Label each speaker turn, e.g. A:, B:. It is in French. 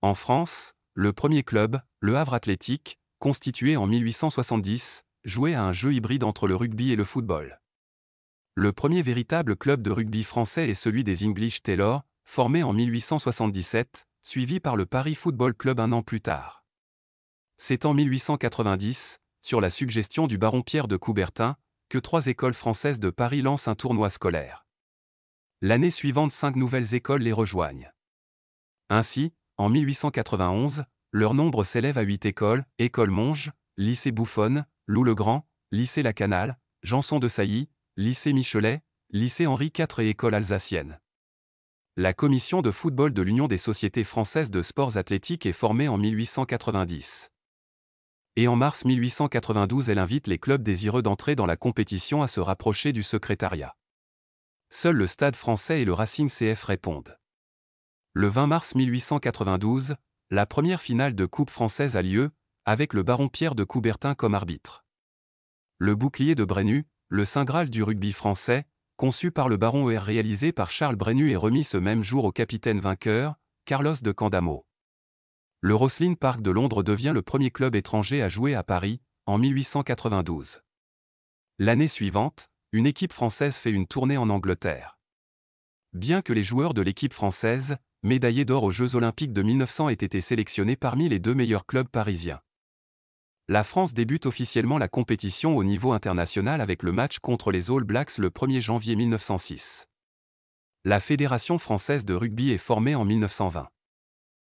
A: En France, le premier club, le Havre Athlétique, constitué en 1870, jouait à un jeu hybride entre le rugby et le football. Le premier véritable club de rugby français est celui des English Tailors, formé en 1877, suivi par le Paris Football Club un an plus tard. C'est en 1890, sur la suggestion du baron Pierre de Coubertin, que 3 écoles françaises de Paris lancent un tournoi scolaire. L'année suivante, 5 nouvelles écoles les rejoignent. Ainsi, en 1891, leur nombre s'élève à 8 écoles: École Monge, Lycée Bouffonne, Loup-le-Grand, Lycée La Canale, Janson de Sailly, Lycée Michelet, Lycée Henri IV et École alsacienne. La commission de football de l'Union des sociétés françaises de sports athlétiques est formée en 1890. Et en mars 1892, elle invite les clubs désireux d'entrer dans la compétition à se rapprocher du secrétariat. Seuls le Stade français et le Racing CF répondent. Le 20 mars 1892, la première finale de Coupe française a lieu, avec le baron Pierre de Coubertin comme arbitre. Le bouclier de Brennus, le saint graal du rugby français, conçu par le baron est réalisé par Charles Brennus et remis ce même jour au capitaine vainqueur, Carlos de Candamo. Le Roslyn Park de Londres devient le premier club étranger à jouer à Paris, en 1892. L'année suivante, une équipe française fait une tournée en Angleterre. Bien que les joueurs de l'équipe française, médaillés d'or aux Jeux Olympiques de 1900, aient été sélectionnés parmi les 2 meilleurs clubs parisiens. La France débute officiellement la compétition au niveau international avec le match contre les All Blacks le 1er janvier 1906. La Fédération française de rugby est formée en 1920.